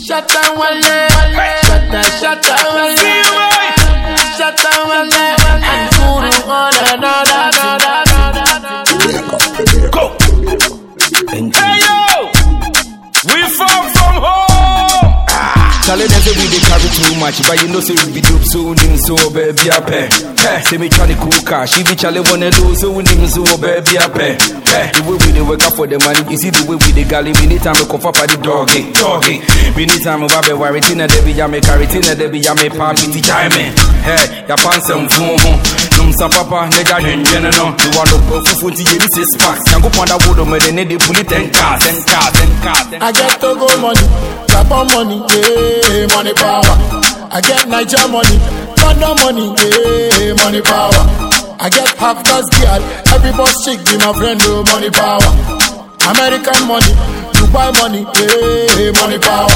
Shut down one leg. Shut down one leg. Shut down one leg. And Guru on another. Go. Hey yo, we far from home. Charlie, they say we dey carry too much, but you know say we be dope, so nim so baby a pay. Say me try to cool car, she be Charlie wanna do, so nim so baby a pay. The way we dey work out for the money, you see the way we dey galley. We need time to cough up at the doggy. We need time to be worried, tina debi ya me carry, tina debi ya me papi ti jaime. Hey, ya pan some fumo. Some papa, nigga, no. You want to go for 40 years, 6 packs. Can't go on that wood, but they need to pull it 10 cars. I get to go money, drop on money, yeah, money power. I get Niger money, London money, yeah, money power. I get half gas girl, every boss chick be my friend, oh, money power. American money, Dubai money, yeah, money power.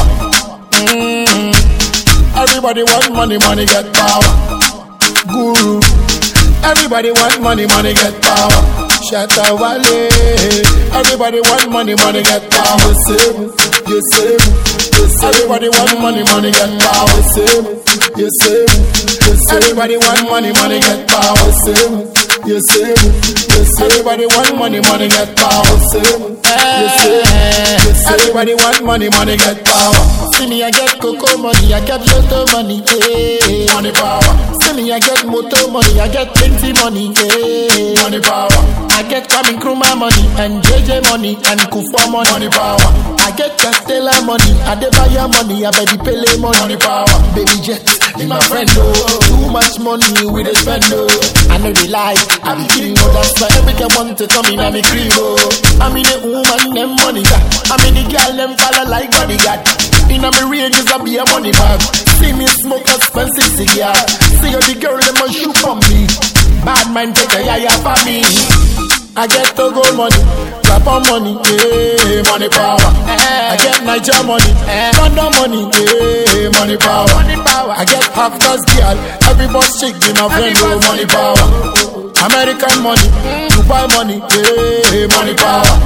Everybody want money, money get power. Guru. Everybody want money, money get power. Shatta Wale. Everybody want money, money get power. You save. Everybody want money, money get power. You save. Everybody want money, money get power. You save. Everybody want money, money get power. You save. Everybody want money, money get power. See me, I get cocoa money, I get lotto money, money power. See me, I get moto money, I get plenty money, money power. I get Kwame Nkrumah money, and JJ money, and Kufuor money power. I get Castella money, Adebayo money, I bet the Pele money power. Baby jet, be my friend, oh. Too much money we dey spend, oh. I know they lie, I be kidding, oh. That's why every girl want to come in and me crib, oh. I mean the woman, them money got. I mean the girl, them follow like bodyguard. In a me range is a be a money bag. See me smoke expensive cigar. See how the girl them a shoot for me. Bad man take a yaya for me. I get Togo money, Japan money, yeah, money power. I get Niger money, London money, yeah, money power. I get half gas girl, every boss chick be my friend, oh, money power. American money, Dubai money, yeah, money power.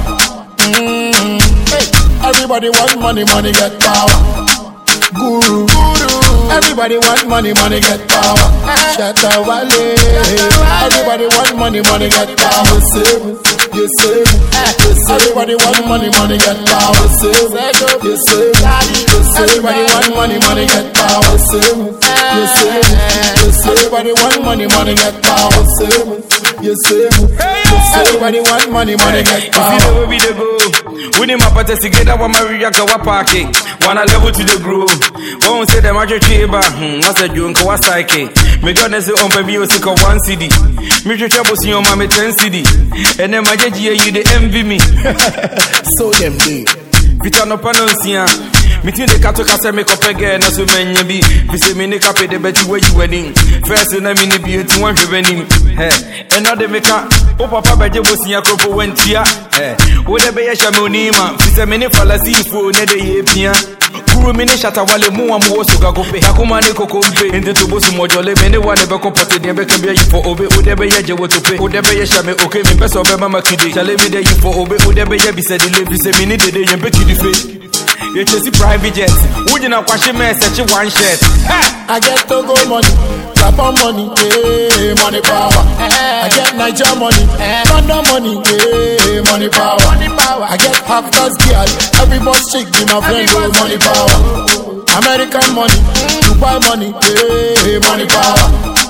Everybody want money, money get power. Guru. Everybody want money, money get power. Shatta Wale. Everybody want money, money get power. You save. Everybody want money, money get power. You save. Everybody want money, money get power. You save. Everybody want money, money get power. You save. Everybody want money, money get power. You see the way we dey go. We need my party together, one Maria Kawapaki. Wanna level to the groove. Won't say the magic chamber. What's a June Kawasaki? Me gonna say on baby, you sick of 1 CD. Me trouble see your mommy 10 CD. And then my JG, you the envy me. So them day. Vitano Panosia. Meeting the Kato Casa make up again as we may be. Visit me, Nick, pay the betty where you wedding. First, and I mean, the beauty one revenue. And now they make up. Oh, Papa, by the was in a couple went here. Whatever you shall nima. Visit many fallacy for another year. Guru mini Shatta Wale mu amu so ga gope akoma ne kokompe ende to bosu mojole me ne wane be kompote de be ka bia for obe odebe ye je wotope odebe ye shame okay me pese obe mama kidi chale me de for obe odebe ye bi se de le bi se mini de ye be kidi fe ye chesi private jet wujina kwashe me search one shirt. I get Togo money, Japan money, yeah, money power. I get Niger money, London money, yeah, money power. I get half gas girl, every boss chick be my friend, oh, money power. American money, Dubai money, yeah, money power.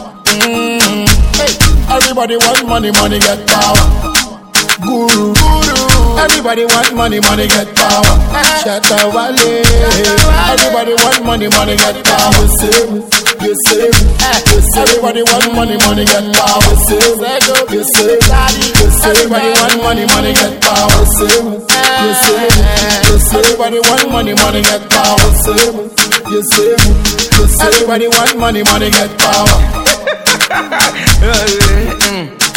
Everybody want money, money get power. Guru. Everybody want money, money get power. Shatta Wale. Everybody want money, money get power. You save. Everybody want money, money get power. You save. Everybody want money, money get power. You save. Everybody want money, money get power. You save. Everybody want money, money get power.